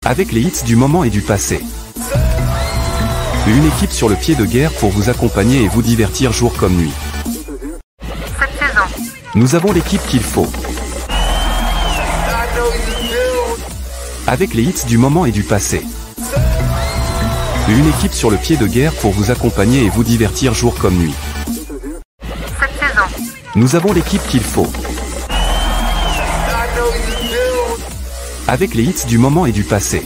Avec les hits du moment et du passé. Une équipe sur le pied de guerre pour vous accompagner et vous divertir jour comme nuit. Cette saison, Nous avons l'équipe qu'il faut. Avec les hits du moment et du passé. Une équipe sur le pied de guerre pour vous accompagner et vous divertir jour comme nuit. cette saison, Nous avons l'équipe qu'il faut. Avec les hits du moment et du passé.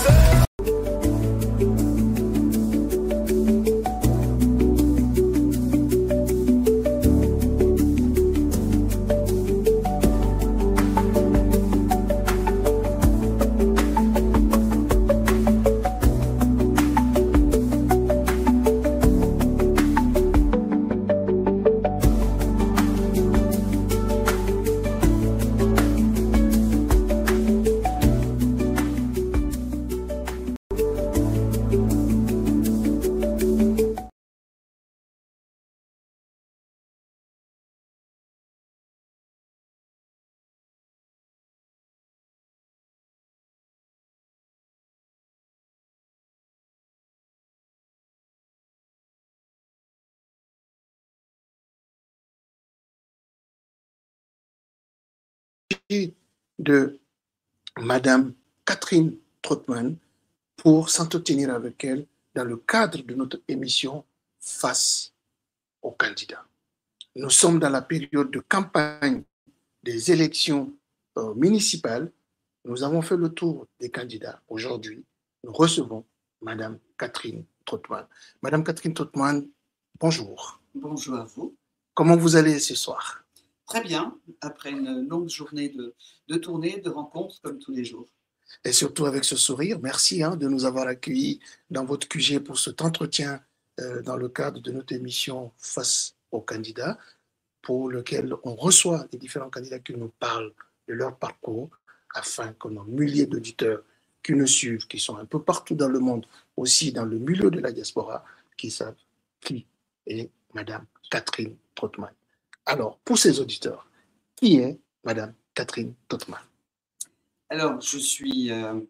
De Madame Catherine Trottmann pour s'entretenir avec elle dans le cadre de notre émission Face aux candidats. Nous sommes dans la période de campagne des élections municipales. Nous avons fait le tour des candidats. Aujourd'hui, nous recevons Madame Catherine Trottmann. Madame Catherine Trottmann, bonjour. Bonjour à vous. Comment vous allez ce soir? Très bien, après une longue journée de tournée, de rencontres comme tous les jours. Et surtout avec ce sourire. Merci de nous avoir accueillis dans votre QG pour cet entretien dans le cadre de notre émission Face aux candidats, pour lequel on reçoit les différents candidats qui nous parlent de leur parcours, afin que nos milliers d'auditeurs qui nous suivent, qui sont un peu partout dans le monde, aussi dans le milieu de la diaspora, qui savent qui est Madame Catherine Trottmann. Alors, pour ces auditeurs, qui est Madame Catherine Trottmann? Alors, je suis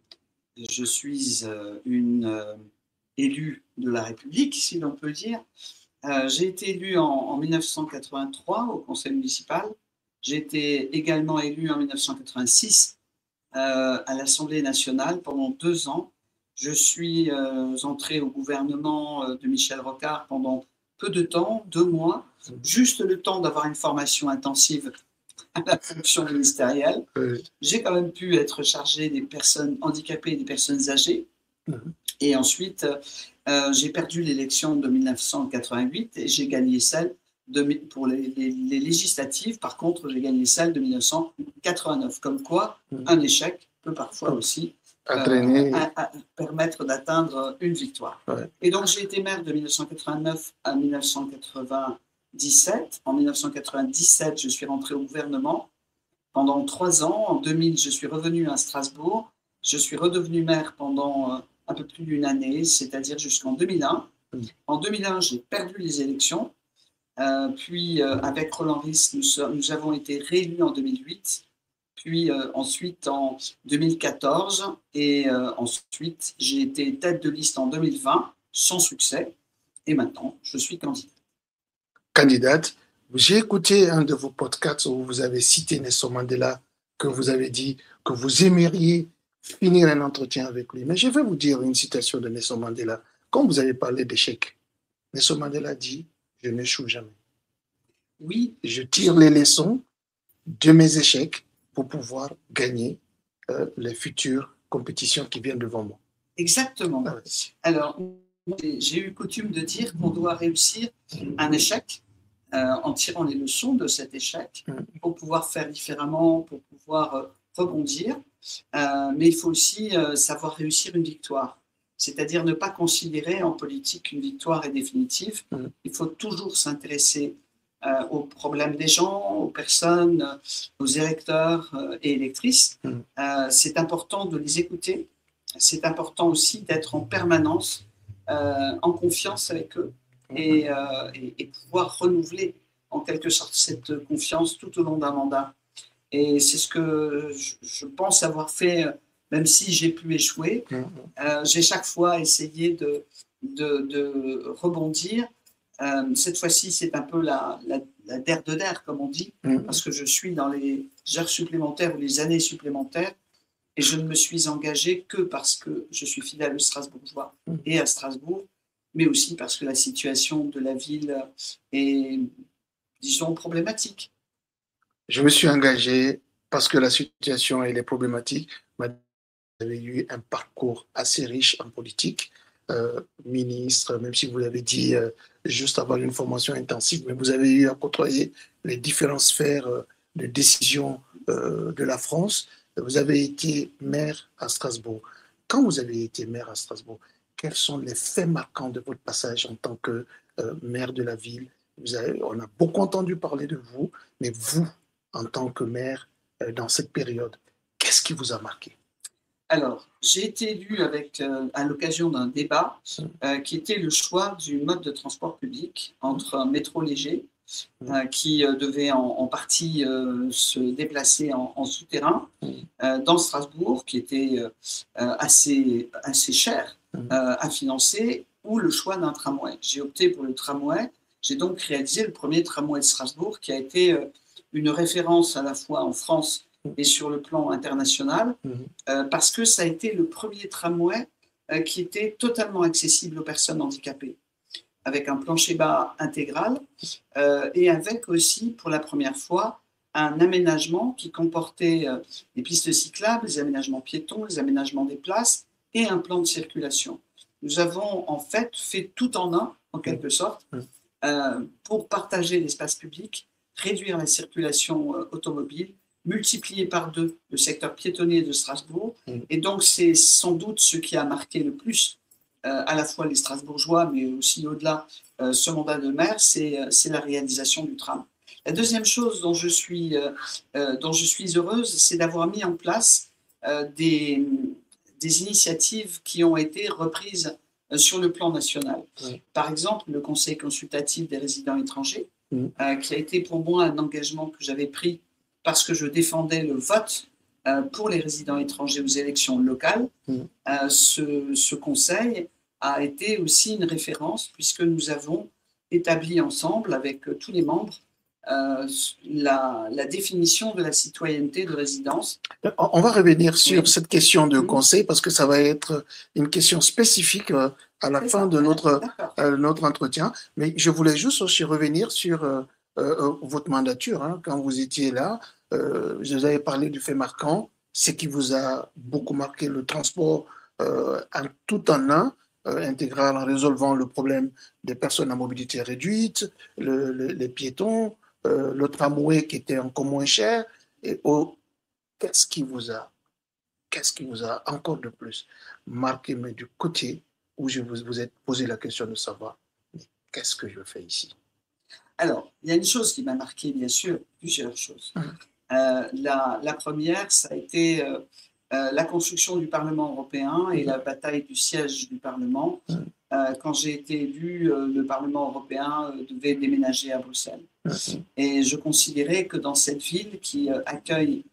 une élue de la République, si l'on peut dire. J'ai été élue en 1983 au conseil municipal. J'ai été également élue en 1986 à l'Assemblée nationale pendant 2 ans. Je suis entrée au gouvernement de Michel Rocard pendant peu de temps, 2 mois, juste le temps d'avoir une formation intensive à la fonction ministérielle. J'ai quand même pu être chargée des personnes handicapées et des personnes âgées. Et ensuite, j'ai perdu l'élection de 1988 et j'ai gagné celle pour les législatives. Par contre, j'ai gagné celle de 1989. Comme quoi, un échec peut parfois aussi permettre d'atteindre une victoire. Et donc, j'ai été maire de 1989 à 1997. En 1997, je suis rentrée au gouvernement pendant 3 ans. En 2000, je suis revenue à Strasbourg. Je suis redevenue maire pendant un peu plus d'1 année, c'est-à-dire jusqu'en 2001. En 2001, j'ai perdu les élections. Puis, avec Roland Ries, nous avons été réélus en 2008. Puis ensuite en 2014 et ensuite j'ai été tête de liste en 2020 sans succès et maintenant je suis candidate. J'ai écouté un de vos podcasts où vous avez cité Nelson Mandela, que vous avez dit que vous aimeriez finir un entretien avec lui. Mais je vais vous dire une citation de Nelson Mandela. Quand vous avez parlé d'échec, Nelson Mandela dit « Je n'échoue jamais ». Oui. Je tire les leçons de mes échecs pour pouvoir gagner les futures compétitions qui viennent devant moi. Exactement. Alors, j'ai eu coutume de dire qu'on doit réussir un échec en tirant les leçons de cet échec pour pouvoir faire différemment, pour pouvoir rebondir. Mais il faut aussi savoir réussir une victoire. C'est-à-dire ne pas considérer en politique qu'une victoire est définitive. Il faut toujours s'intéresser aux problèmes des gens, aux personnes, aux électeurs et électrices. C'est important de les écouter. C'est important aussi d'être en permanence en confiance avec eux et pouvoir renouveler en quelque sorte cette confiance tout au long d'un mandat. Et c'est ce que je pense avoir fait même si j'ai pu échouer, j'ai chaque fois essayé de rebondir. Cette fois-ci, c'est un peu la der de der, comme on dit, parce que je suis dans les heures supplémentaires ou les années supplémentaires, et je ne me suis engagé que parce que je suis fidèle aux Strasbourgeois et à Strasbourg, mais aussi parce que la situation de la ville est, disons, problématique. Je me suis engagé parce que la situation elle est problématique. Vous avez eu un parcours assez riche en politique, ministre, même si vous l'avez dit, juste avoir une formation intensive, mais vous avez eu à côtoyer les différentes sphères de décision de la France. Vous avez été maire à Strasbourg. Quand vous avez été maire à Strasbourg, quels sont les faits marquants de votre passage en tant que maire de la ville? On a beaucoup entendu parler de vous, mais vous, en tant que maire, dans cette période, qu'est-ce qui vous a marqué? Alors, j'ai été élu à l'occasion d'un débat qui était le choix du mode de transport public entre un métro léger qui devait en partie se déplacer en souterrain dans Strasbourg, qui était assez cher à financer, ou le choix d'un tramway. J'ai opté pour le tramway. J'ai donc réalisé le premier tramway de Strasbourg qui a été une référence à la fois en France et sur le plan international, parce que ça a été le premier tramway qui était totalement accessible aux personnes handicapées, avec un plancher bas intégral et avec aussi, pour la première fois, un aménagement qui comportait des pistes cyclables, des aménagements piétons, des aménagements des places et un plan de circulation. Nous avons en fait tout en un, en quelque sorte, pour partager l'espace public, réduire la circulation automobile, multiplier par 2 le secteur piétonnier de Strasbourg. Et donc, c'est sans doute ce qui a marqué le plus à la fois les Strasbourgeois, mais aussi au-delà, ce mandat de maire, c'est la réalisation du tram. La deuxième chose dont je suis heureuse, c'est d'avoir mis en place des initiatives qui ont été reprises sur le plan national. Par exemple, le Conseil consultatif des résidents étrangers, qui a été pour moi un engagement que j'avais pris parce que je défendais le vote pour les résidents étrangers aux élections locales. Ce conseil a été aussi une référence puisque nous avons établi ensemble avec tous les membres la définition de la citoyenneté de résidence. On va revenir sur cette question de conseil parce que ça va être une question spécifique à la fin de notre entretien. Mais je voulais juste aussi revenir sur votre mandature. Quand vous étiez là, je vous avais parlé du fait marquant, ce qui vous a beaucoup marqué, le transport tout en un, intégral en résolvant le problème des personnes à mobilité réduite, les piétons, le tramway qui était encore moins cher. Et qu'est-ce qui vous a encore de plus marqué, mais du côté où vous êtes posé la question de savoir qu'est-ce que je fais ici? Alors, il y a une chose qui m'a marqué, bien sûr, plusieurs choses. La première, ça a été la construction du Parlement européen et la bataille du siège du Parlement. Quand j'ai été élu, le Parlement européen devait déménager à Bruxelles. Et je considérais que dans cette ville qui accueille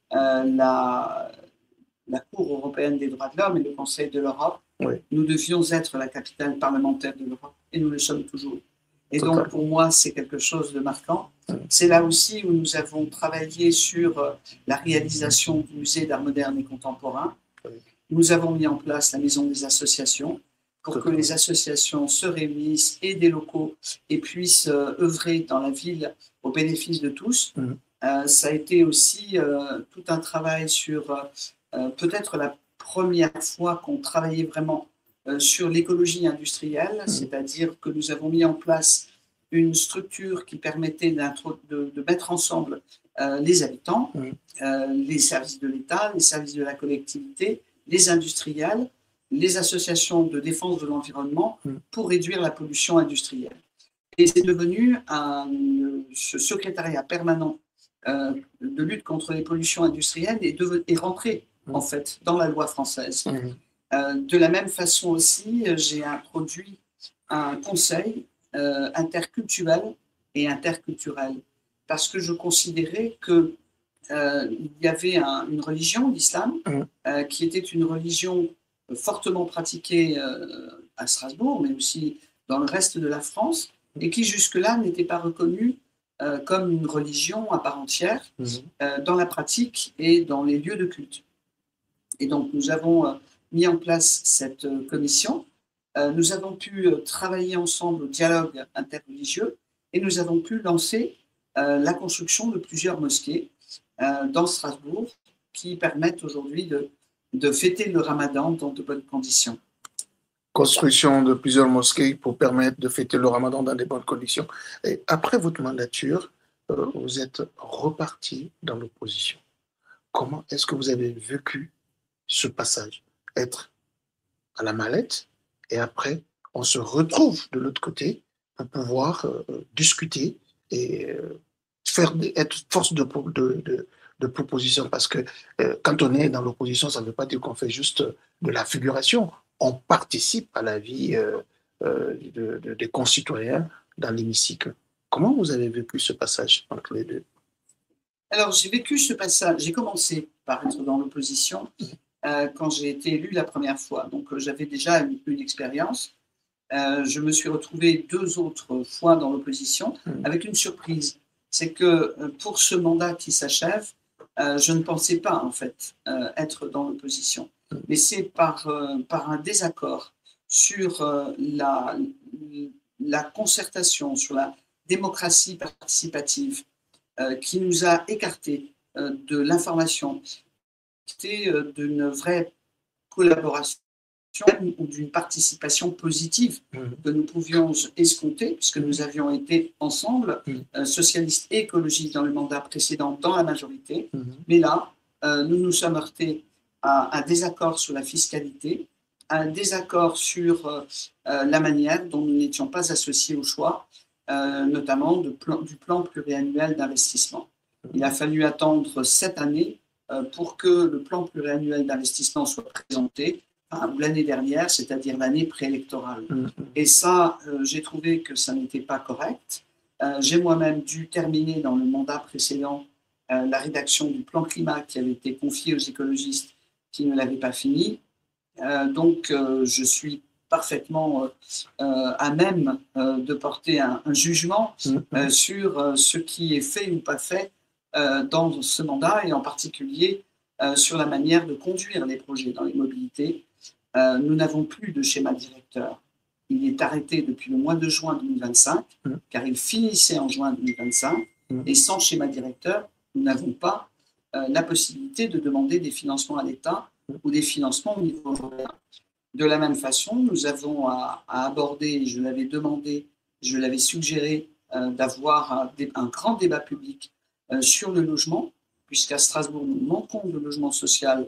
la Cour européenne des droits de l'homme et le Conseil de l'Europe, nous devions être la capitale parlementaire de l'Europe. Et nous le sommes toujours. Et donc, pour moi, c'est quelque chose de marquant. C'est là aussi où nous avons travaillé sur la réalisation du musée d'art moderne et contemporain. Nous avons mis en place la maison des associations pour que les associations se réunissent et des locaux et puissent œuvrer dans la ville au bénéfice de tous. Ça a été aussi tout un travail sur peut-être la première fois qu'on travaillait vraiment sur l'écologie industrielle, c'est-à-dire que nous avons mis en place une structure qui permettait de mettre ensemble les habitants, les services de l'État, les services de la collectivité, les industriels, les associations de défense de l'environnement pour réduire la pollution industrielle. Et c'est devenu ce secrétariat permanent de lutte contre les pollutions industrielles est rentré en fait dans la loi française. De la même façon aussi, j'ai introduit un conseil interculturel et interculturel parce que je considérais que il y avait une religion, l'islam, qui était une religion fortement pratiquée à Strasbourg, mais aussi dans le reste de la France, et qui jusque-là n'était pas reconnue comme une religion à part entière dans la pratique et dans les lieux de culte. Et donc nous avons mis en place cette commission. Nous avons pu travailler ensemble au dialogue interreligieux et nous avons pu lancer la construction de plusieurs mosquées dans Strasbourg qui permettent aujourd'hui de fêter le Ramadan dans de bonnes conditions. Construction de plusieurs mosquées pour permettre de fêter le Ramadan dans de bonnes conditions. Et après votre mandature, vous êtes reparti dans l'opposition. Comment est-ce que vous avez vécu ce passage? Être à la mallette et après, on se retrouve de l'autre côté pour pouvoir discuter et être force de proposition. Parce que quand on est dans l'opposition, ça ne veut pas dire qu'on fait juste de la figuration. On participe à la vie des concitoyens dans l'hémicycle. Comment vous avez vécu ce passage entre les deux? Alors, j'ai vécu ce passage. J'ai commencé par être dans l'opposition quand j'ai été élu la première fois. Donc, j'avais déjà une expérience. Je me suis retrouvé 2 autres fois dans l'opposition avec une surprise. C'est que pour ce mandat qui s'achève, je ne pensais pas, en fait, être dans l'opposition. Mais c'est par un désaccord sur la concertation, sur la démocratie participative qui nous a écartés de l'information, d'une vraie collaboration ou d'une participation positive que nous pouvions escompter, puisque nous avions été ensemble, socialistes et écologistes dans le mandat précédent, dans la majorité. Mais là, nous nous sommes heurtés à un désaccord sur la fiscalité, à un désaccord sur la manière dont nous n'étions pas associés au choix, notamment du plan pluriannuel d'investissement. Il a fallu attendre 7 années pour que le plan pluriannuel d'investissement soit présenté, l'année dernière, c'est-à-dire l'année préélectorale. Et ça, j'ai trouvé que ça n'était pas correct. J'ai moi-même dû terminer dans le mandat précédent la rédaction du plan climat qui avait été confié aux écologistes qui ne l'avaient pas fini. Donc, je suis parfaitement à même de porter un jugement sur ce qui est fait ou pas fait dans ce mandat, et en particulier sur la manière de conduire les projets dans les mobilités. Nous n'avons plus de schéma directeur. Il est arrêté depuis le mois de juin 2025, car il finissait en juin 2025, et sans schéma directeur, nous n'avons pas la possibilité de demander des financements à l'État ou des financements au niveau européen. De la même façon, nous avons à aborder, je l'avais demandé, je l'avais suggéré, d'avoir un grand débat public sur le logement, puisqu'à Strasbourg, nous manquons de logement social,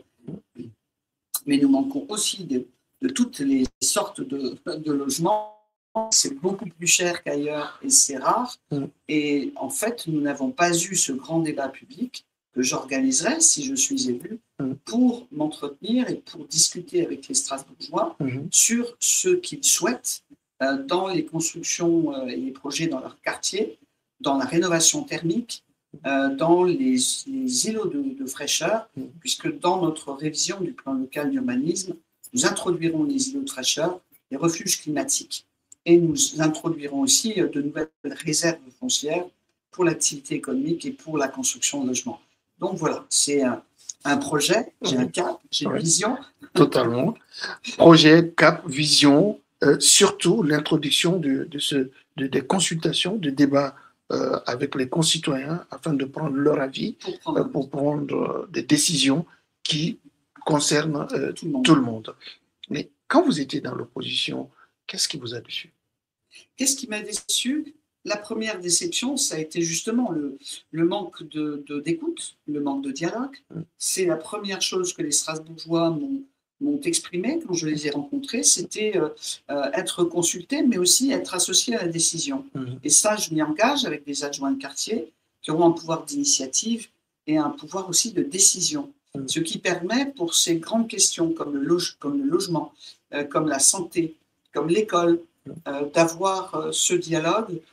mais nous manquons aussi de toutes les sortes de logements. C'est beaucoup plus cher qu'ailleurs et c'est rare. Et en fait, nous n'avons pas eu ce grand débat public que j'organiserai si je suis élu pour m'entretenir et pour discuter avec les Strasbourgeois sur ce qu'ils souhaitent dans les constructions et les projets dans leur quartier, dans la rénovation thermique, dans les îlots de fraîcheur, puisque dans notre révision du plan local d'urbanisme, nous introduirons les îlots de fraîcheur, les refuges climatiques, et nous introduirons aussi de nouvelles réserves foncières pour l'activité économique et pour la construction de logements. Donc voilà, c'est un projet, j'ai un cap, j'ai une vision. Totalement. Projet, cap, vision, surtout l'introduction des consultations, de débats avec les concitoyens afin de prendre leur avis pour prendre des décisions qui concernent tout le monde. Mais quand vous étiez dans l'opposition, qu'est-ce qui vous a déçu? Qu'est-ce qui m'a déçu? La première déception, ça a été justement le manque d'écoute, le manque de dialogue. C'est la première chose que les Strasbourgeois m'ont exprimé quand je les ai rencontrés, c'était être consulté, mais aussi être associé à la décision. Et ça, je m'y engage avec des adjoints de quartier qui auront un pouvoir d'initiative et un pouvoir aussi de décision. Ce qui permet pour ces grandes questions comme le logement, comme la santé, comme l'école, d'avoir ce dialogue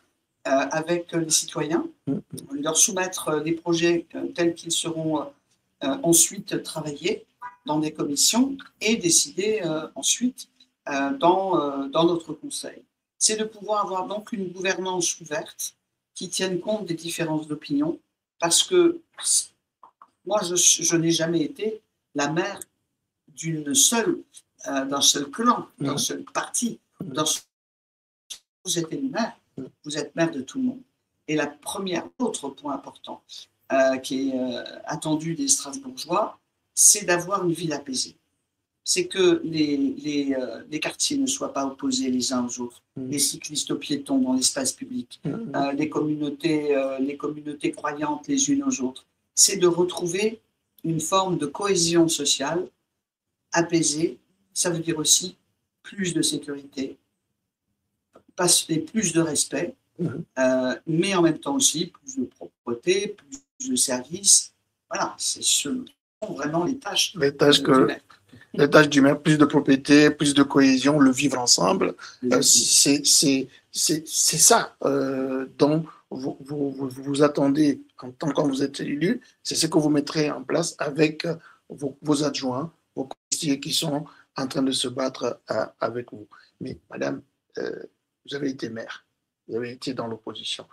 avec les citoyens, leur soumettre des projets tels qu'ils seront ensuite travaillés dans des commissions et décidés ensuite dans notre conseil. C'est de pouvoir avoir donc une gouvernance ouverte qui tienne compte des différences d'opinion, parce que moi, je n'ai jamais été la maire d'un seul clan, d'un seul parti. Vous êtes élu maire, vous êtes maire de tout le monde. Et l'autre point important qui est attendu des Strasbourgeois, c'est d'avoir une ville apaisée. C'est que les quartiers ne soient pas opposés les uns aux autres, les cyclistes aux piétons dans l'espace public, les communautés croyantes les unes aux autres. C'est de retrouver une forme de cohésion sociale apaisée. Ça veut dire aussi plus de sécurité, plus de respect, mais en même temps aussi plus de propreté, plus de services. Voilà, ce sont vraiment les tâches du maire, plus de propriété, plus de cohésion, le vivre ensemble. C'est ça dont vous attendez quand vous êtes élu. C'est ce que vous mettrez en place avec vos adjoints, vos conseillers qui sont en train de se battre avec vous. Mais madame, vous avez été maire, vous avez été dans l'opposition.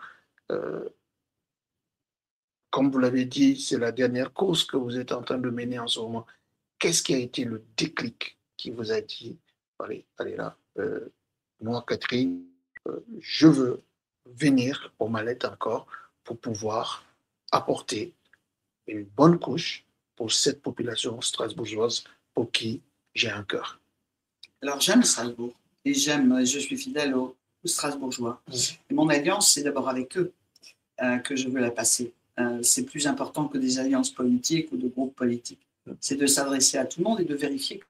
Comme vous l'avez dit, c'est la dernière cause que vous êtes en train de mener en ce moment. Qu'est-ce qui a été le déclic qui vous a dit, allez là, moi, Catherine, je veux venir au Mallette encore pour pouvoir apporter une bonne couche pour cette population strasbourgeoise pour qui j'ai un cœur? Alors, j'aime Strasbourg et je suis fidèle aux Strasbourgeois. Et mon alliance, c'est d'abord avec eux que je veux la passer. C'est plus important que des alliances politiques ou de groupes politiques. C'est de s'adresser à tout le monde et de vérifier.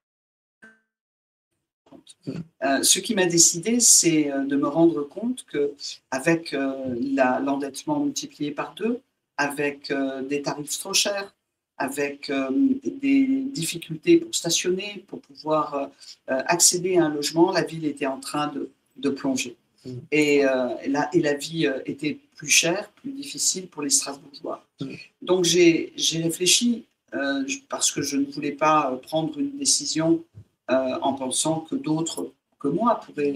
Ce qui m'a décidé, c'est de me rendre compte qu'avec l'endettement multiplié par 2, avec des tarifs trop chers, avec des difficultés pour stationner, pour pouvoir accéder à un logement, la ville était en train de plonger. Et la vie était plus chère, plus difficile pour les Strasbourgeois. Donc j'ai réfléchi, parce que je ne voulais pas prendre une décision en pensant que d'autres que moi pourraient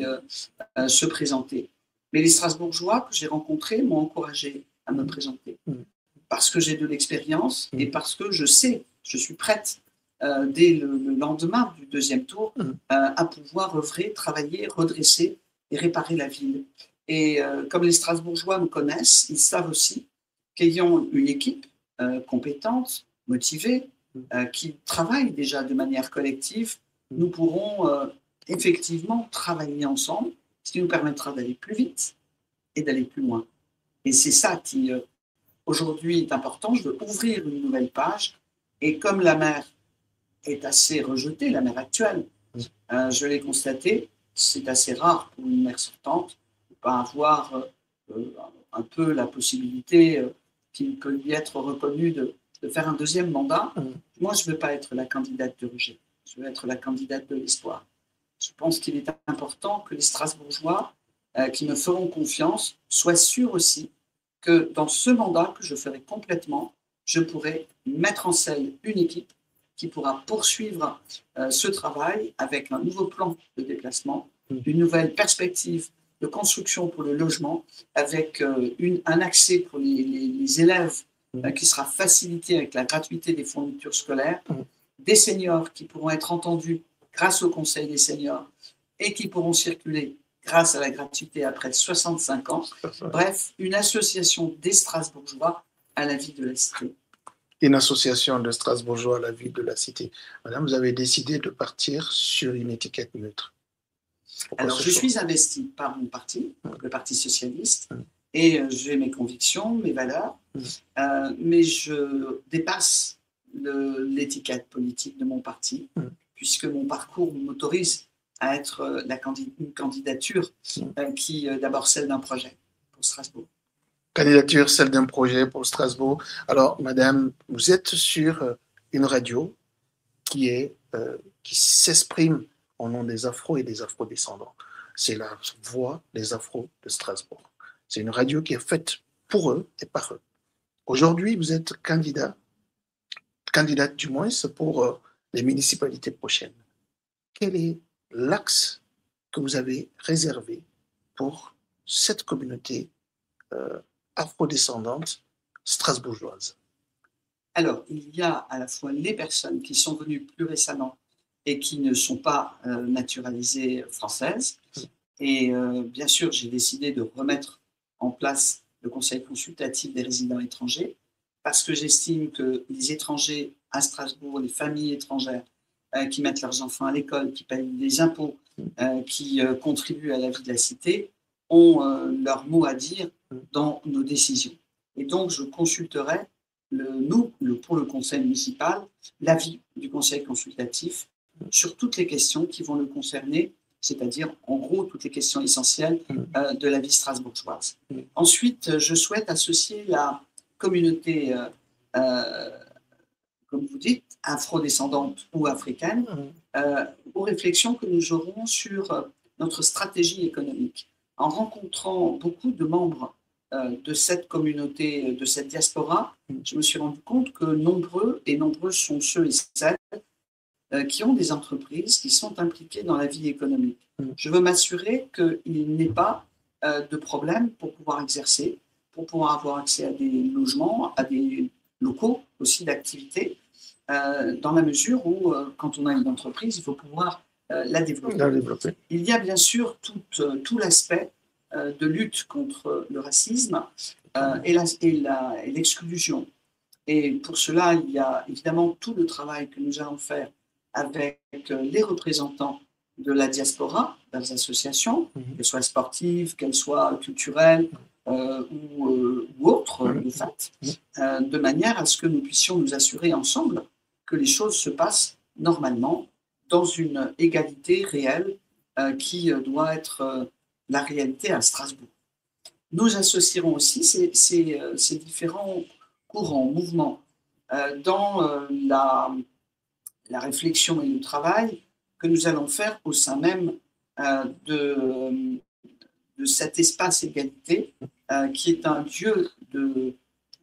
se présenter. Mais les Strasbourgeois que j'ai rencontrés m'ont encouragé à me présenter, parce que j'ai de l'expérience et parce que je suis prête dès le lendemain du deuxième tour à pouvoir œuvrer, travailler, redresser et réparer la ville. Et comme les Strasbourgeois me connaissent, ils savent aussi qu'ayant une équipe compétente, motivée, qui travaille déjà de manière collective, nous pourrons effectivement travailler ensemble, ce qui nous permettra d'aller plus vite et d'aller plus loin. Et c'est ça qui, aujourd'hui, est important. Je veux ouvrir une nouvelle page. Et comme la maire est assez rejetée, la maire actuelle, je l'ai constaté, c'est assez rare pour une maire sortante de ne pas avoir un peu la possibilité qui peut lui être reconnue de faire un deuxième mandat. Moi, je ne veux pas être la candidate de rejet. Je veux être la candidate de l'espoir. Je pense qu'il est important que les Strasbourgeois qui me feront confiance soient sûrs aussi que dans ce mandat que je ferai complètement, je pourrai mettre en scène une équipe qui pourra poursuivre ce travail avec un nouveau plan de déplacement, une nouvelle perspective de construction pour le logement, avec un accès pour les élèves qui sera facilité avec la gratuité des fournitures scolaires, des seniors qui pourront être entendus grâce au Conseil des seniors et qui pourront circuler grâce à la gratuité après 65 ans. Bref, une association des Strasbourgeois à la vie de la cité. Une association de Strasbourgeois à la vie de la cité. Madame, vous avez décidé de partir sur une étiquette neutre. Alors, je suis investie par mon parti, le Parti socialiste, et j'ai mes convictions, mes valeurs, mais je dépasse l'étiquette politique de mon parti, puisque mon parcours m'autorise à être une candidature qui, d'abord, celle d'un projet pour Strasbourg. Candidature, celle d'un projet pour Strasbourg. Alors, madame, vous êtes sur une radio qui s'exprime au nom des Afro et des Afro-descendants. C'est la voix des Afro de Strasbourg. C'est une radio qui est faite pour eux et par eux. Aujourd'hui, vous êtes candidate du moins pour les municipalités prochaines. Quel est l'axe que vous avez réservé pour cette communauté afrodescendante strasbourgeoise? Alors, il y a à la fois les personnes qui sont venues plus récemment et qui ne sont pas naturalisées françaises. Et bien sûr, j'ai décidé de remettre en place le conseil consultatif des résidents étrangers parce que j'estime que les étrangers à Strasbourg, les familles étrangères qui mettent leurs enfants à l'école, qui payent des impôts, qui contribuent à la vie de la cité, ont leur mot à dire dans nos décisions. Et donc, je consulterai pour le conseil municipal, l'avis du conseil consultatif sur toutes les questions qui vont le concerner, c'est-à-dire, en gros, toutes les questions essentielles de la vie strasbourgeoise. Ensuite, je souhaite associer la communauté, comme vous dites, afrodescendante ou africaine, aux réflexions que nous aurons sur notre stratégie économique. En rencontrant beaucoup de membres de cette communauté, de cette diaspora, je me suis rendu compte que nombreux sont ceux et celles qui ont des entreprises, qui sont impliqués dans la vie économique. Je veux m'assurer qu'il n'y ait pas de problème pour pouvoir exercer, pour pouvoir avoir accès à des logements, à des locaux aussi d'activité, dans la mesure où, quand on a une entreprise, il faut pouvoir la développer. Il y a bien sûr tout l'aspect de lutte contre le racisme et l'exclusion. Et pour cela, il y a évidemment tout le travail que nous allons faire avec les représentants de la diaspora, des associations, qu'elles soient sportives, qu'elles soient culturelles ou autres, de fait, de manière à ce que nous puissions nous assurer ensemble que les choses se passent normalement dans une égalité réelle qui doit être la réalité à Strasbourg. Nous associerons aussi ces différents courants, mouvements dans la réflexion et le travail que nous allons faire au sein même de cet espace égalité qui est un lieu de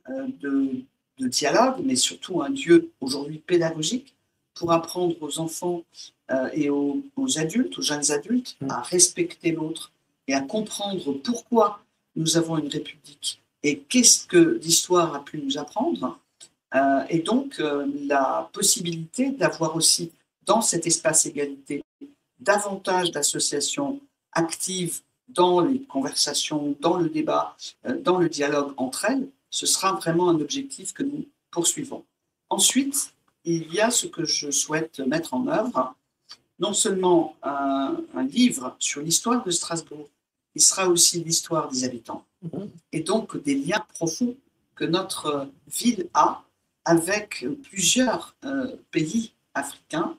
dialogue, mais surtout un lieu aujourd'hui pédagogique pour apprendre aux enfants et aux adultes, aux jeunes adultes, à respecter l'autre et à comprendre pourquoi nous avons une république et qu'est-ce que l'histoire a pu nous apprendre. Et donc, la possibilité d'avoir aussi dans cet espace égalité davantage d'associations actives dans les conversations, dans le débat, dans le dialogue entre elles, ce sera vraiment un objectif que nous poursuivons. Ensuite, il y a ce que je souhaite mettre en œuvre, non seulement un livre sur l'histoire de Strasbourg, il sera aussi l'histoire des habitants, et donc des liens profonds que notre ville a avec plusieurs pays africains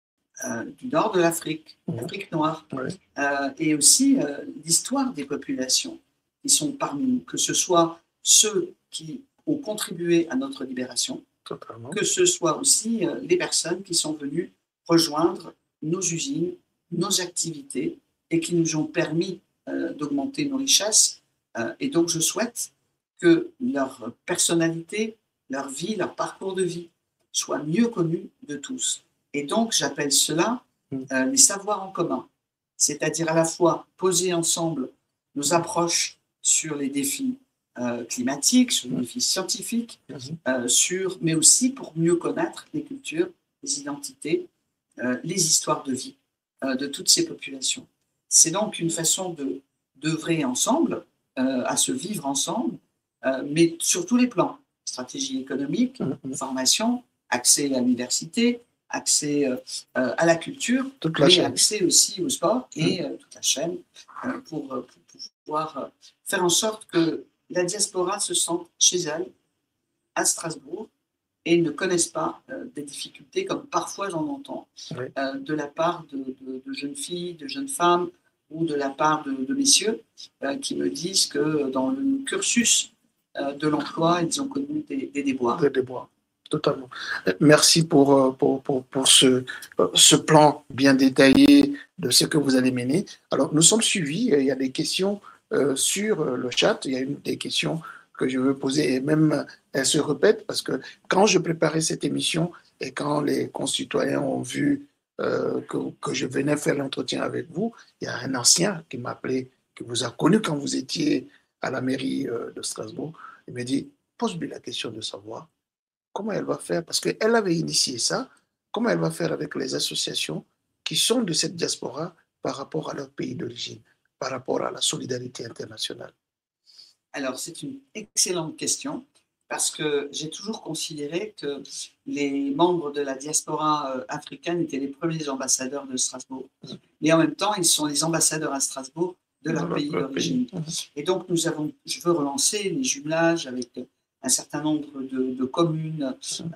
du nord de l'Afrique, l'Afrique noire, et aussi l'histoire des populations qui sont parmi nous, que ce soit ceux qui ont contribué à notre libération, que ce soit aussi les personnes qui sont venues rejoindre nos usines, nos activités et qui nous ont permis d'augmenter nos richesses. Et donc, je souhaite que leur personnalité, leur vie, leur parcours de vie soient mieux connus de tous. Et donc, j'appelle cela les savoirs en commun, c'est-à-dire à la fois poser ensemble nos approches sur les défis climatiques, sur les défis scientifiques, mais aussi pour mieux connaître les cultures, les identités, les histoires de vie de toutes ces populations. C'est donc une façon d'œuvrer ensemble, à se vivre ensemble, mais sur tous les plans. Stratégie économique, formation, accès à l'université, accès à la culture, mais accès aussi au sport et toute la chaîne pour pouvoir faire en sorte que la diaspora se sente chez elle, à Strasbourg, et ne connaissent pas des difficultés, comme parfois j'en entends, de la part de jeunes filles, de jeunes femmes, ou de la part de messieurs qui me disent que dans le cursus de l'emploi, ils ont connu des déboires. Des déboires, totalement. Merci pour ce plan bien détaillé de ce que vous allez mener. Alors, nous sommes suivis, il y a des questions sur le chat, il y a une des questions que je veux poser, et même elle se répète, parce que quand je préparais cette émission et quand les concitoyens ont vu que je venais faire l'entretien avec vous, il y a un ancien qui m'a appelé, qui vous a connu quand vous étiez à la mairie de Strasbourg. Il m'a dit, pose-lui la question de savoir comment elle va faire, parce qu'elle avait initié ça, comment elle va faire avec les associations qui sont de cette diaspora par rapport à leur pays d'origine, par rapport à la solidarité internationale. Alors, c'est une excellente question parce que j'ai toujours considéré que les membres de la diaspora africaine étaient les premiers ambassadeurs de Strasbourg. Mais en même temps, ils sont les ambassadeurs à Strasbourg de leur pays d'origine. Et donc, je veux relancer les jumelages avec un certain nombre de communes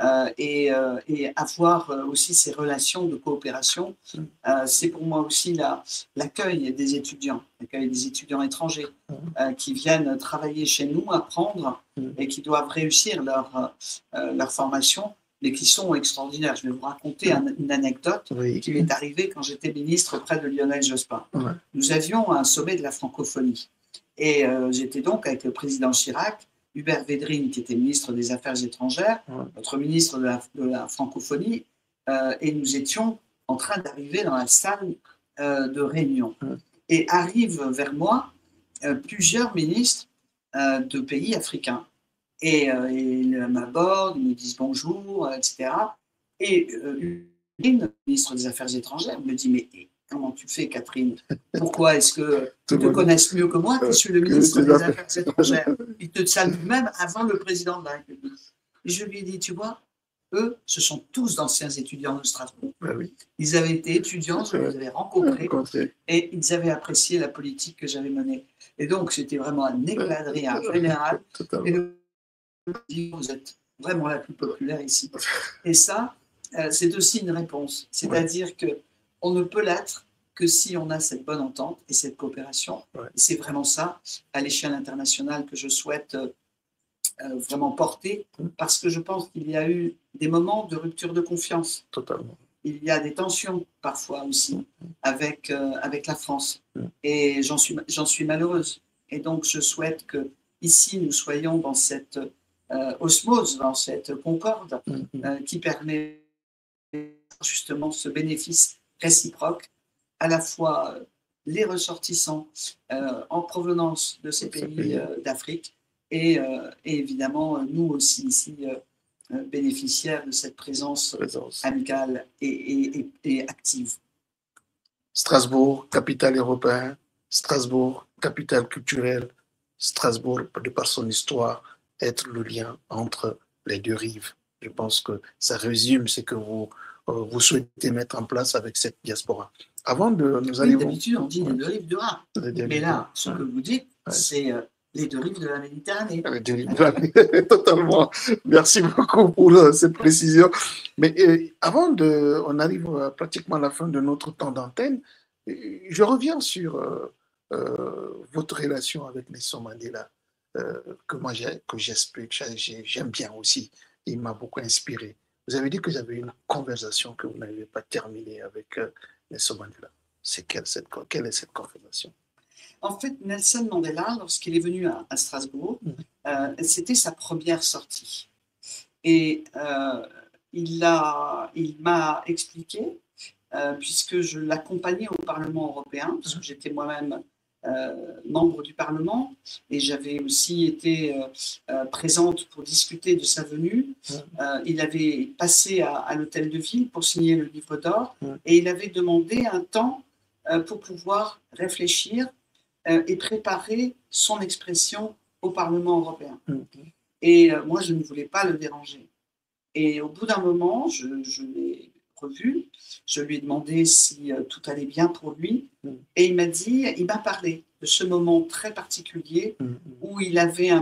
et avoir aussi ces relations de coopération. C'est pour moi aussi l'accueil des étudiants étrangers qui viennent travailler chez nous, apprendre et qui doivent réussir leur formation, mais qui sont extraordinaires. Je vais vous raconter une anecdote qui m'est arrivée quand j'étais ministre près de Lionel Jospin. Nous avions un sommet de la francophonie et j'étais donc avec le président Chirac, Hubert Védrine, qui était ministre des Affaires étrangères, notre ministre de la francophonie, et nous étions en train d'arriver dans la salle de réunion. Et arrivent vers moi plusieurs ministres de pays africains. Et ils m'abordent, ils me disent bonjour, etc. Et une ministre des Affaires étrangères me dit, mais comment tu fais, Catherine? Pourquoi est-ce que tu te connaisses mieux que moi? Je suis le ministre des Affaires étrangères. Il te salue même avant le président de la République. Et je lui ai dit, tu vois, eux, ce sont tous d'anciens étudiants de Strasbourg. Ils avaient été étudiants, je les avais rencontrés, et ils avaient apprécié la politique que j'avais menée. Et donc, c'était vraiment un éclat de rire général. Et le dit, vous êtes vraiment la plus populaire ici. Et ça, c'est aussi une réponse. C'est-à-dire que on ne peut l'être que si on a cette bonne entente et cette coopération. C'est vraiment ça, à l'échelle internationale, que je souhaite vraiment porter, parce que je pense qu'il y a eu des moments de rupture de confiance. Totalement. Il y a des tensions parfois aussi avec la France. Et j'en suis malheureuse. Et donc, je souhaite que ici, nous soyons dans cette osmose, dans cette concorde qui permet justement ce bénéfice réciproque, à la fois les ressortissants en provenance de ces pays d'Afrique et évidemment nous aussi ici bénéficiaires de cette présence amicale et active. Strasbourg, capitale européenne, Strasbourg, capitale culturelle, Strasbourg, de par son histoire, être le lien entre les deux rives. Je pense que ça résume ce que vous souhaitez mettre en place avec cette diaspora. Avant de nous aller... D'habitude, on dit les deux rives du Rhin. Mais là, ce que vous dites, c'est les deux rives de la Méditerranée. Les deux rives de la Méditerranée, totalement. Merci beaucoup pour cette précision. Mais avant de... On arrive pratiquement à la fin de notre temps d'antenne. Je reviens sur votre relation avec Nelson Mandela, que j'aime bien aussi. Il m'a beaucoup inspiré. Vous avez dit que j'avais une conversation que vous n'avez pas terminée avec Nelson Mandela. Quelle est cette conversation? En fait, Nelson Mandela, lorsqu'il est venu à Strasbourg, c'était sa première sortie. Et il m'a expliqué, puisque je l'accompagnais au Parlement européen, parce que j'étais moi-même membre du Parlement, et j'avais aussi été présente pour discuter de sa venue. Il avait passé à l'hôtel de ville pour signer le livre d'or, et il avait demandé un temps pour pouvoir réfléchir et préparer son expression au Parlement européen. Et moi, je ne voulais pas le déranger. Et au bout d'un moment, je l'ai revu, je lui ai demandé si tout allait bien pour lui, et il m'a parlé de ce moment très particulier où il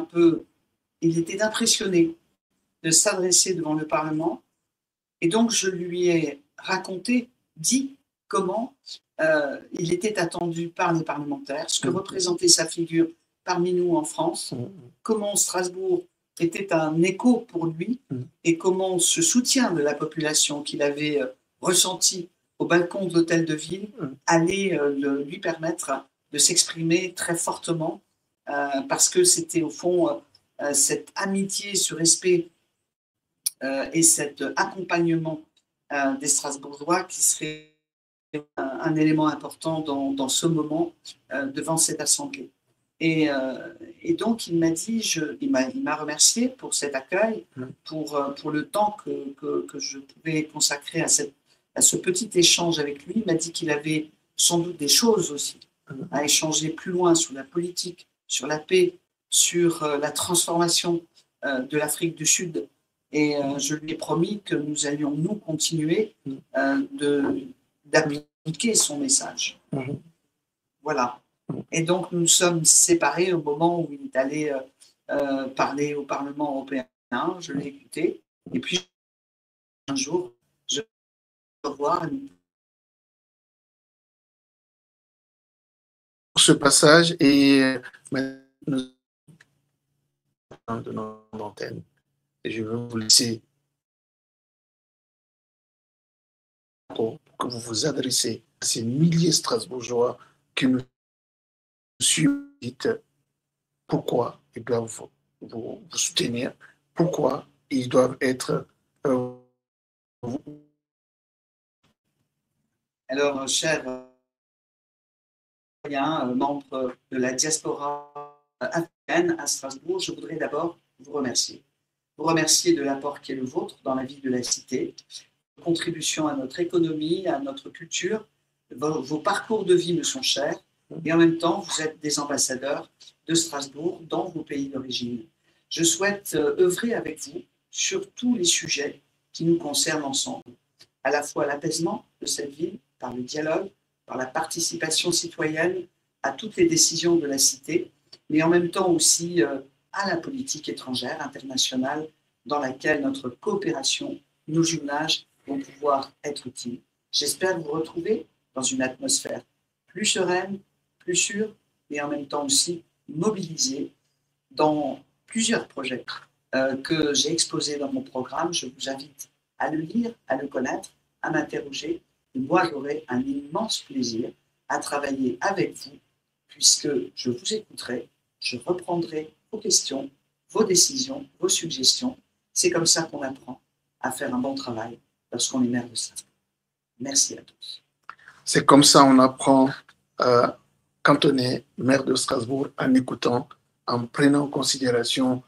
était impressionné de s'adresser devant le Parlement, et donc je lui ai dit comment il était attendu par les parlementaires, ce que représentait sa figure parmi nous en France, comment Strasbourg était un écho pour lui, et comment ce soutien de la population qu'il avait ressenti au balcon de l'hôtel de ville allait lui permettre s'exprimer très fortement parce que c'était au fond cette amitié, ce respect et cet accompagnement des Strasbourgeois qui serait un élément important dans ce moment devant cette assemblée. Et donc, il m'a dit, il m'a remercié pour cet accueil, pour le temps que je pouvais consacrer à ce petit échange avec lui. Il m'a dit qu'il avait sans doute des choses aussi à échanger plus loin sur la politique, sur la paix, sur la transformation de l'Afrique du Sud. Et je lui ai promis que nous allions, nous, continuer d'appliquer son message. Voilà. Et donc, nous sommes séparés au moment où il est allé parler au Parlement européen. Je l'ai écouté. Et puis, un jour, je vais le revoir. Ce passage et nous de notre antenne. Et je vais vous laisser pour que vous vous adressez à ces milliers de Strasbourgeois qui nous suivent. Dites pourquoi ils doivent vous soutenir, pourquoi ils doivent être. Alors, chers membres de la diaspora africaine à Strasbourg, je voudrais d'abord vous remercier. Vous remercier de l'apport qui est le vôtre dans la vie de la cité, contribution à notre économie, à notre culture. Vos parcours de vie me sont chers et en même temps, vous êtes des ambassadeurs de Strasbourg dans vos pays d'origine. Je souhaite œuvrer avec vous sur tous les sujets qui nous concernent ensemble, à la fois l'apaisement de cette ville par le dialogue, par la participation citoyenne à toutes les décisions de la cité, mais en même temps aussi à la politique étrangère, internationale, dans laquelle notre coopération, nos jumelages vont pouvoir être utiles. J'espère vous retrouver dans une atmosphère plus sereine, plus sûre, et en même temps aussi mobilisée dans plusieurs projets que j'ai exposés dans mon programme. Je vous invite à le lire, à le connaître, à m'interroger. Et moi, j'aurai un immense plaisir à travailler avec vous, puisque je vous écouterai, je reprendrai vos questions, vos décisions, vos suggestions. C'est comme ça qu'on apprend à faire un bon travail lorsqu'on est maire de Strasbourg. Merci à tous. C'est comme ça qu'on apprend quand on est maire de Strasbourg, en écoutant, en prenant en considération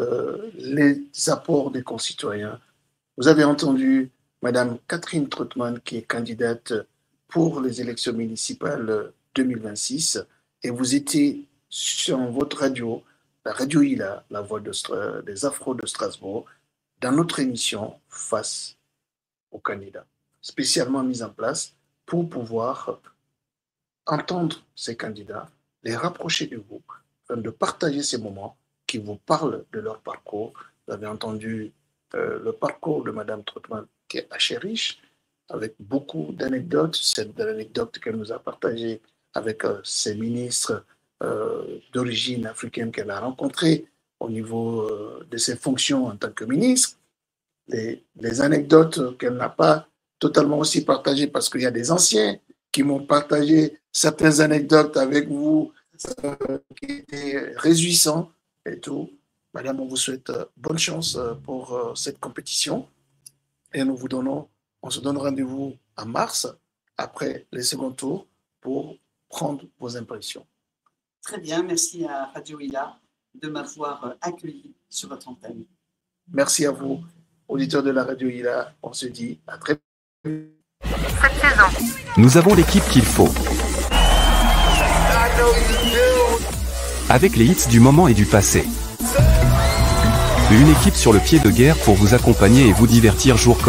les apports des concitoyens. Vous avez entendu Madame Catherine Trottmann, qui est candidate pour les élections municipales 2026, et vous étiez sur votre radio, la radio ILA, la voix des Afros de Strasbourg, dans notre émission Face aux candidats, spécialement mise en place pour pouvoir entendre ces candidats, les rapprocher de vous, afin de partager ces moments qui vous parlent de leur parcours. Vous avez entendu le parcours de Madame Trottmann, qui est assez riche, avec beaucoup d'anecdotes. Cette anecdote qu'elle nous a partagée avec ses ministres d'origine africaine qu'elle a rencontrés au niveau de ses fonctions en tant que ministre. Les anecdotes qu'elle n'a pas totalement aussi partagées, parce qu'il y a des anciens qui m'ont partagé certaines anecdotes avec vous qui étaient réjouissants et tout. Madame, on vous souhaite bonne chance pour cette compétition et on se donne rendez-vous en mars, après les seconds tours, pour prendre vos impressions. Très bien, merci à Radio ILA de m'avoir accueilli sur votre antenne. Merci à vous, auditeurs de la Radio ILA. On se dit à très bientôt. Cette saison. Nous avons l'équipe qu'il faut. Avec les hits du moment et du passé. Une équipe sur le pied de guerre pour vous accompagner et vous divertir jour comme